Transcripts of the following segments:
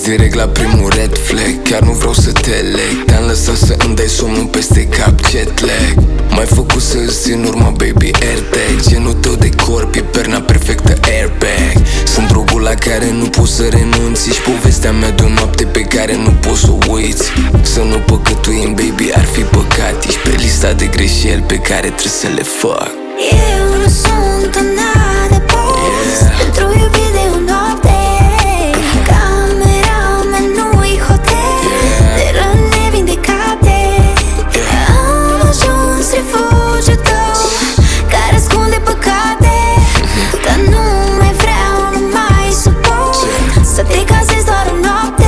direct la primul red flag. Chiar nu vreau să te leg, te-am lăsat să îmi dai somnul peste cap, jet lag. M-ai făcut să îți țin urma, baby, AirTag. Genul tău de corp e perna perfectă, airbag. Sunt drogul la care nu poți să renunți. Ești povestea mea de o noapte pe care nu poți să o uiți. Să nu păcătuim, baby, ar fi păcat. Ești pe lista de greșeli pe care trebuie să le fac. Eu nu sunt un adăpost pentru iubiri de o noapte. Cameraman nu-i hotel, de răni nevindecate. Am ajuns refugiul tău care ascunde păcate. Dar nu mai vreau, nu mai suport să te cazezi doar o noapte.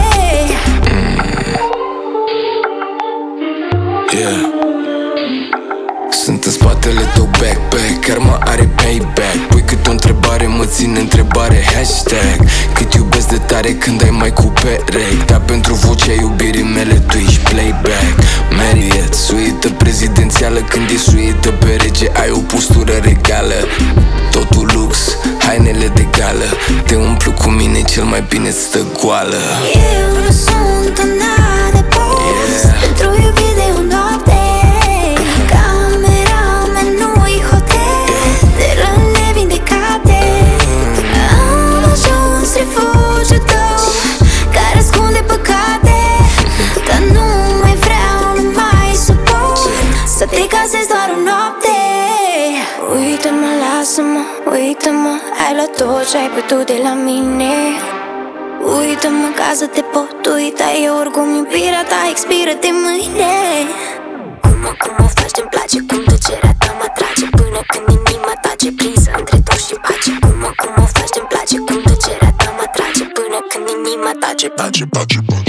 Sunt în spatele tău backpack, karma are payback. Pui cât o întrebare, mă ține întrebare, hashtag. Cât iubesc de tare când ai mai cu perec. Dar pentru vocea iubirii mele tu ești playback. Marriott, suită prezidențială. Când e suită pe rege ai o postură regală. Totul lux, hainele de gală. Te umplu cu mine, cel mai bine stă goală. Eu nu sunt un adăpost pentru iubiri de o noapte. Cameraman nu-i hotel, de răni nevindecate. Am ajuns refugiul tău care ascunde păcate. Dar nu mai vreau, nu mai suport să te cazezi doar o noapte. Uită-mă, lasă-mă, uită-mă, ai luat tot ce ai putut de la mine. Uită-mă ca să te pot uita, e oricum iubirea ta expiră de mâine. Cum o faci, de-mi place, cum tăcerea ta mă atrage, până când inima tace, prinsă între tot și pace. Cum o faci, de-mi place, cum tăcerea ta mă atrage, până când inima tace.